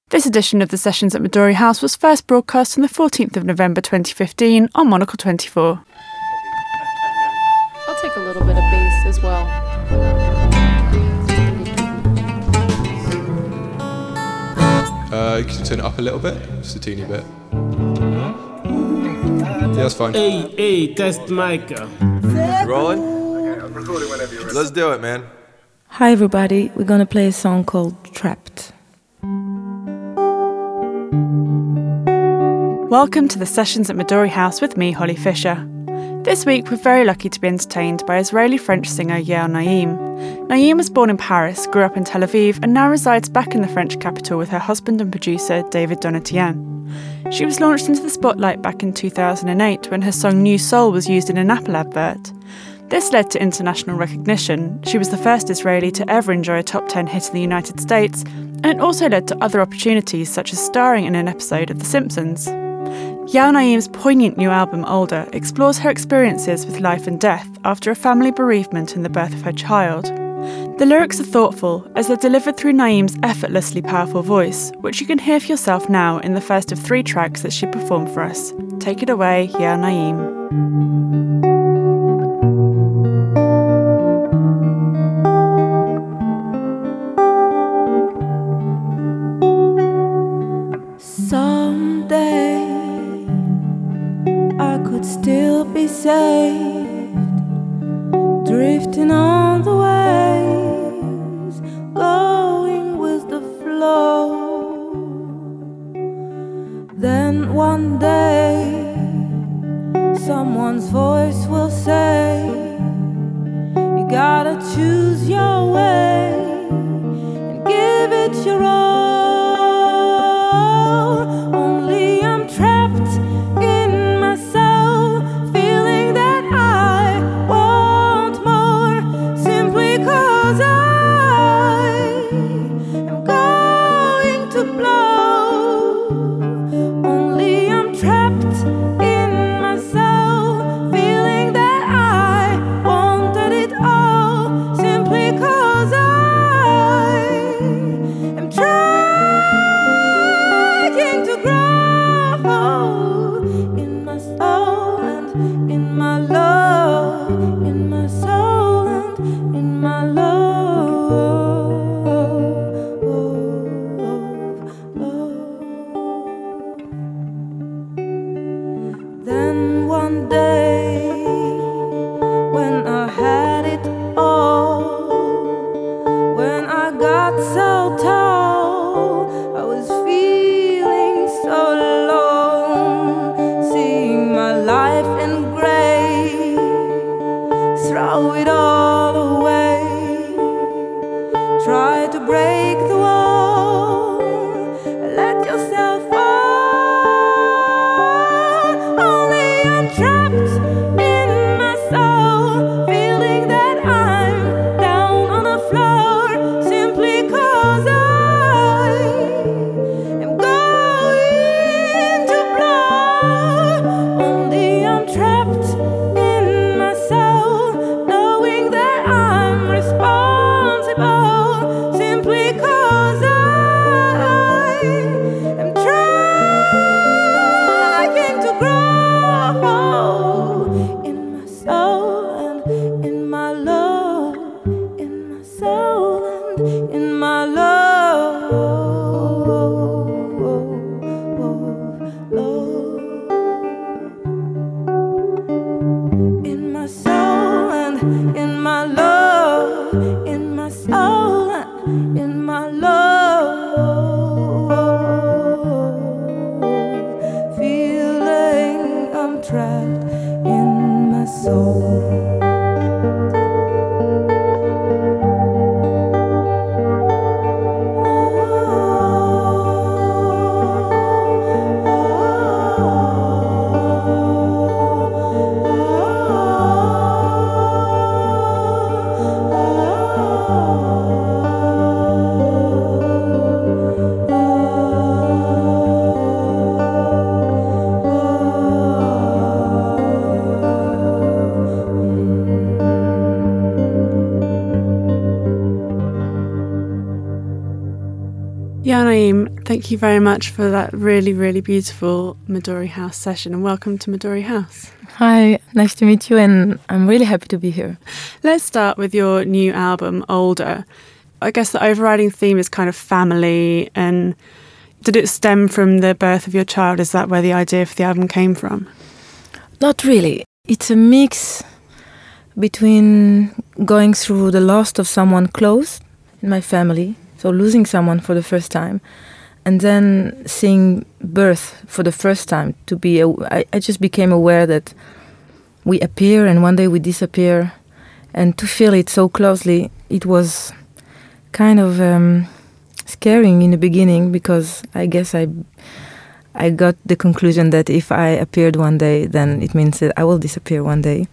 This edition of the Sessions at Midori House was first broadcast on the 14th of November 2015 on Monocle 24. I'll take a little bit of bass as well. You can turn it up a little bit, just a teeny bit. Yeah, that's fine. Hey, test mic. Rolling? Okay, I'm recording whenever you're ready. Let's do it, man. Hi everybody, we're gonna play a song called Trapped. Welcome to the Sessions at Midori House with me, Holly Fisher. This week we're very lucky to be entertained by Israeli-French singer Yael Naim. Naim was born in Paris, grew up in Tel Aviv and now resides back in the French capital with her husband and producer David Donatien. She was launched into the spotlight back in 2008 when her song New Soul was used in an Apple advert. This led to international recognition. She was the first Israeli to ever enjoy a top 10 hit in the United States, and it also led to other opportunities such as starring in an episode of The Simpsons. Yael Naim's poignant new album, Older, explores her experiences with life and death after a family bereavement in the birth of her child. The lyrics are thoughtful as they're delivered through Naim's effortlessly powerful voice, which you can hear for yourself now in the first of 3 tracks that she performed for us. Take it away, Yael Naim. Someday I could still be saved, drifting on the waves, going with the flow. Then one day someone's voice will say, you gotta choose your way and give it your all. Only I'm trapped in myself, feeling that I want more, simply 'cause I am going to blow. Only I'm trapped in myself, feeling that I wanted it all, simply 'cause I Thank you very much for that really, really beautiful Midori House session, and welcome to Midori House. Hi, nice to meet you, and I'm really happy to be here. Let's start with your new album, Older. I guess the overriding theme is kind of family, and did it stem from the birth of your child? Is that where the idea for the album came from? Not really. It's a mix between going through the loss of someone close in my family, so losing someone for the first time, and then seeing birth for the first time. I just became aware that we appear and one day we disappear, and to feel it so closely, it was kind of scaring in the beginning, because I guess I got the conclusion that if I appeared one day, then it means that I will disappear one day.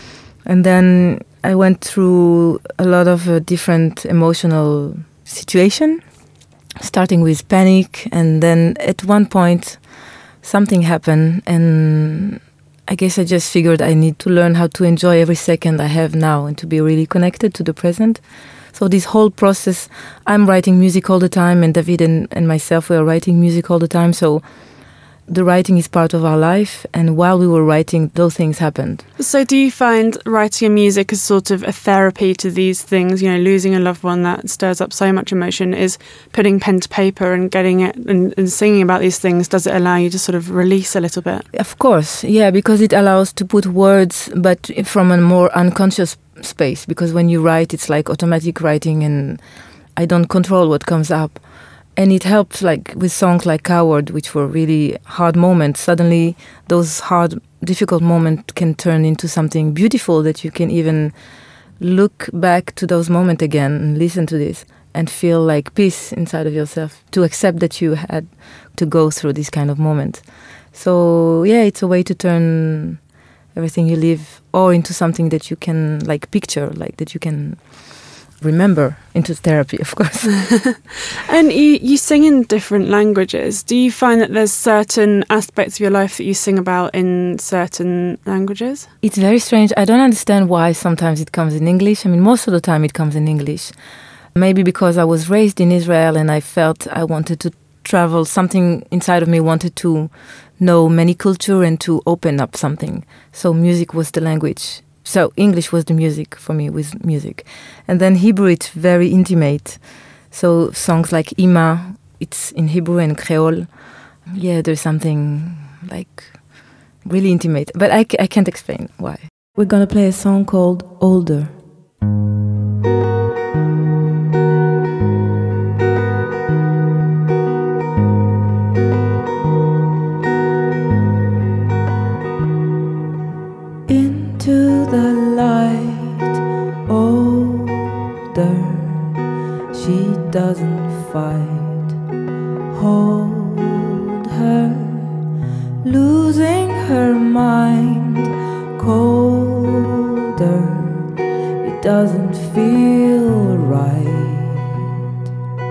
And then I went through a lot of different emotional situations, starting with panic, and then at one point something happened, and I guess I just figured I need to learn how to enjoy every second I have now and to be really connected to the present. So this whole process, I'm writing music all the time, and David and myself, we are writing music all the time, so the writing is part of our life, and while we were writing, those things happened. So do you find writing your music as sort of a therapy to these things? You know, losing a loved one, that stirs up so much emotion. Is putting pen to paper and getting it and singing about these things, does it allow you to sort of release a little bit? Of course, yeah, because it allows to put words, but from a more unconscious space, because when you write, it's like automatic writing, and I don't control what comes up. And it helped, like with songs like Coward, which were really hard moments. Suddenly, those hard, difficult moments can turn into something beautiful, that you can even look back to those moments again and listen to this and feel like peace inside of yourself, to accept that you had to go through this kind of moment. So, yeah, it's a way to turn everything you live or into something that you can, like, picture, like that you can remember, into therapy, of course. And you sing in different languages. Do you find that there's certain aspects of your life that you sing about in certain languages? It's very strange. I don't understand why sometimes it comes in English. I mean, most of the time it comes in English. Maybe because I was raised in Israel and I felt I wanted to travel. Something inside of me wanted to know many culture and to open up something. So music was the language. So English was the music for me, with music. And then Hebrew, it's very intimate. So songs like Ima, it's in Hebrew and Creole. Yeah, there's something like really intimate. But I can't explain why. We're going to play a song called Older. Into the light, older, she doesn't fight. Hold her, losing her mind. Colder, it doesn't feel right.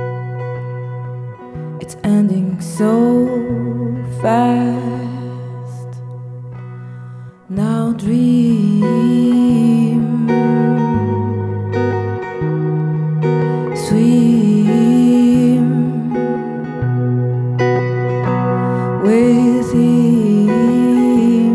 It's ending so fast. Now dream swim with him,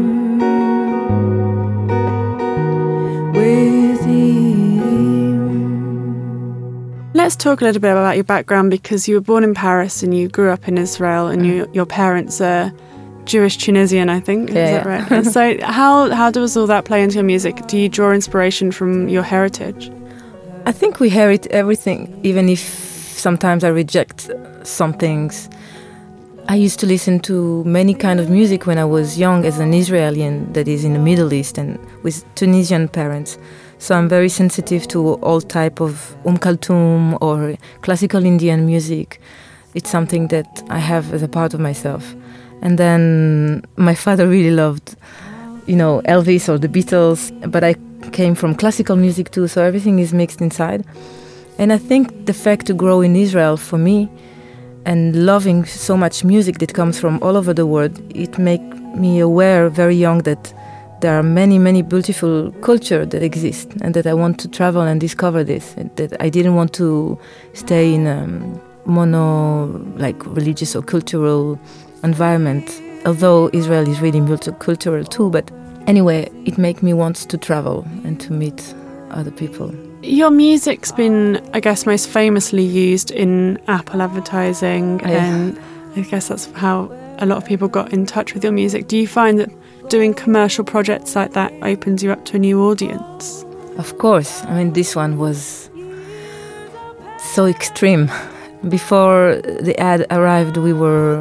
with him. Let's talk a little bit about your background, because you were born in Paris and you grew up in Israel, and your parents are Jewish Tunisian, I think. Yeah, is that right? So how does all that play into your music? Do you draw inspiration from your heritage? I think we inherit everything, even if sometimes I reject some things. I used to listen to many kind of music when I was young as an Israeli, that is in the Middle East, and with Tunisian parents. So I'm very sensitive to all type of Kulthum or classical Indian music. It's something that I have as a part of myself. And then my father really loved, Elvis or the Beatles, but I came from classical music too, so everything is mixed inside. And I think the fact to grow in Israel for me, and loving so much music that comes from all over the world, it made me aware very young that there are many, many beautiful cultures that exist, and that I want to travel and discover this, and that I didn't want to stay in like religious or cultural environment. Although Israel is really multicultural too, but anyway, it makes me want to travel and to meet other people. Your music's been, I guess, most famously used in Apple advertising, and I guess that's how a lot of people got in touch with your music. Do you find that doing commercial projects like that opens you up to a new audience? Of course. I mean, this one was so extreme. Before the ad arrived, we were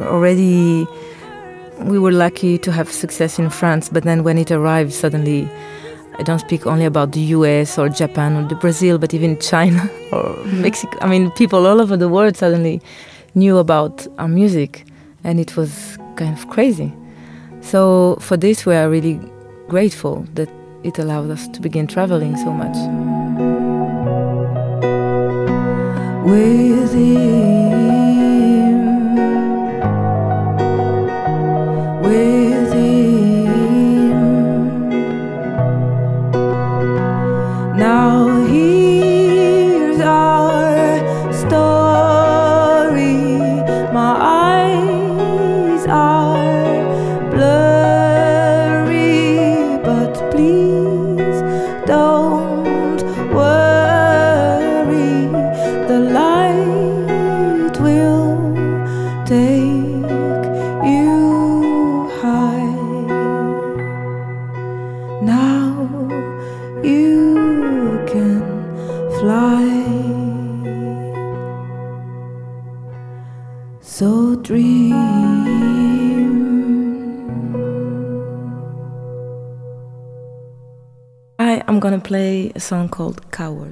lucky to have success in France, but then when it arrived, suddenly, I don't speak only about the US or Japan or Brazil, but even China or Mexico. I mean, people all over the world suddenly knew about our music, and it was kind of crazy. So for this, we are really grateful that it allowed us to begin traveling so much. With him, with him. Now here's our story. My eyes are blurry, but please don't worry. The light will take you high. Now you can fly. So dream. I'm gonna play a song called Coward.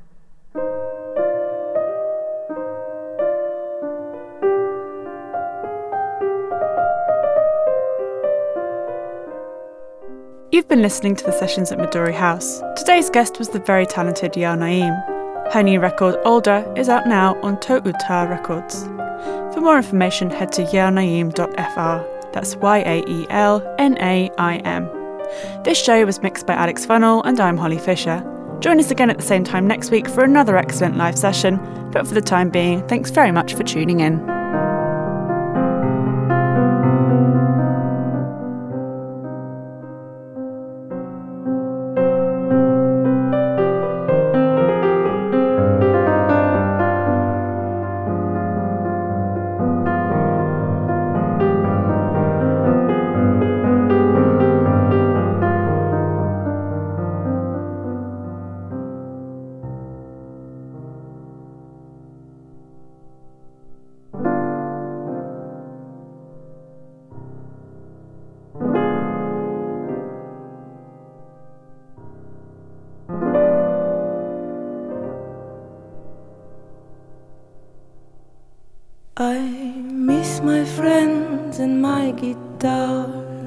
You've been listening to the sessions at Midori House. Today's guest was the very talented Yael Naim. Her new record, Older, is out now on To'utar Records. For more information, head to yaelnaim.fr. That's YAELNAIM. This show was mixed by Alex Funnell, and I'm Holly Fisher. Join us again at the same time next week for another excellent live session, but for the time being, thanks very much for tuning in. I miss my friends and my guitar,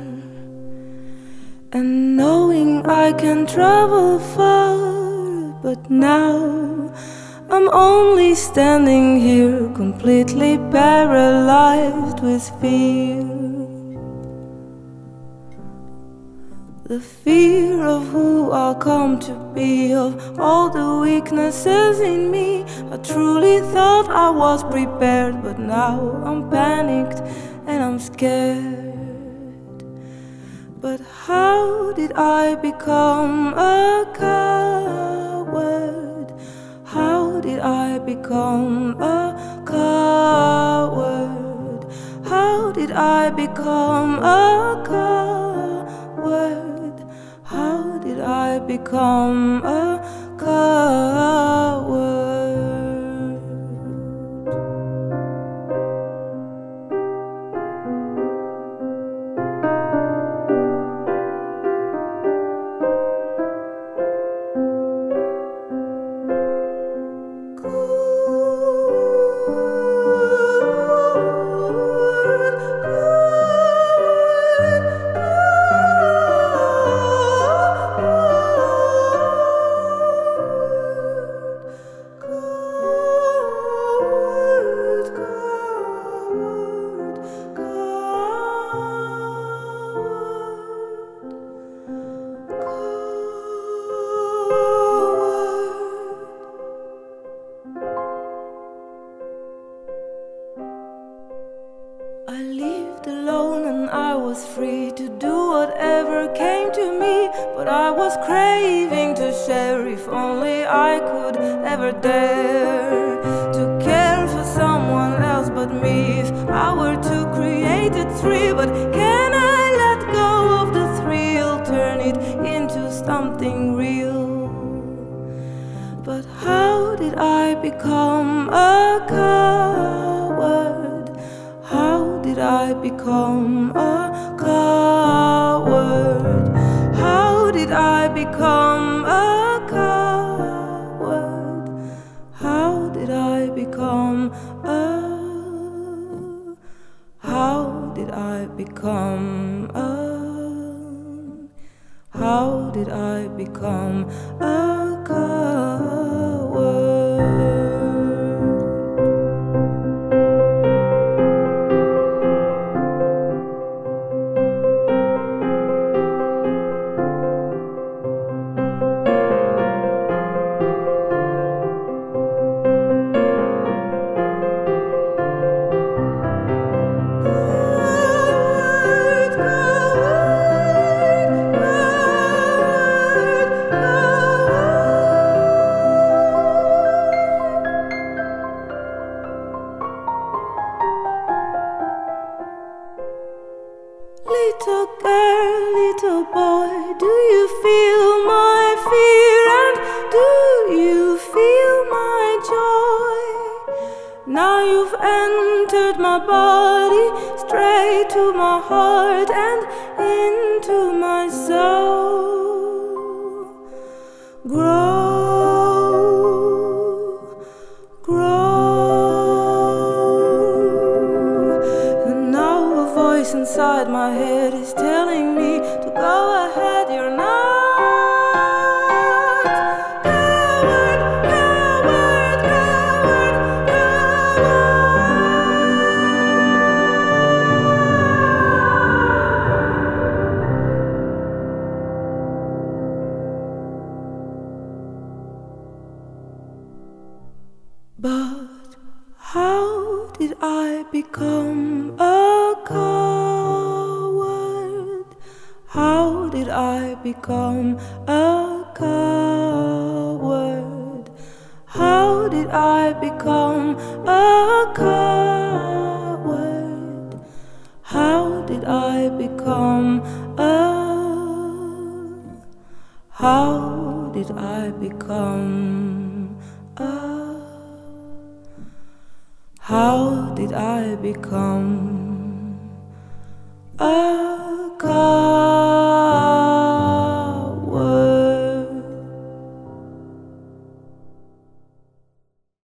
and knowing I can travel far. But now I'm only standing here, completely paralyzed with fear. The fear of who I'll come to be, of all the weaknesses in me. I truly thought I was prepared, but now I'm panicked and I'm scared. But how did I become a coward? How did I become a coward? How did I become a coward? How did I become a coward? lived alone and I was free to do whatever came to me. But I was craving to share, if only I could ever dare to care for someone else but me. If I were to create a tree, but can I let go of the thrill, turn it into something real? But how did I become a coward? How did I become a coward? How did I become a coward? How did I become a? How did I become a? How did I become a coward? Little girl, little boy, do you feel my fear and do you feel my joy? Now you've entered my body, straight to my heart and into my soul. Grow, grow. And now a voice inside my head is telling me to go ahead, you're not coward, coward, coward, But how did I become a coward? How did I become a coward? How did I become a coward? How did I become a? How did I become a? How did I become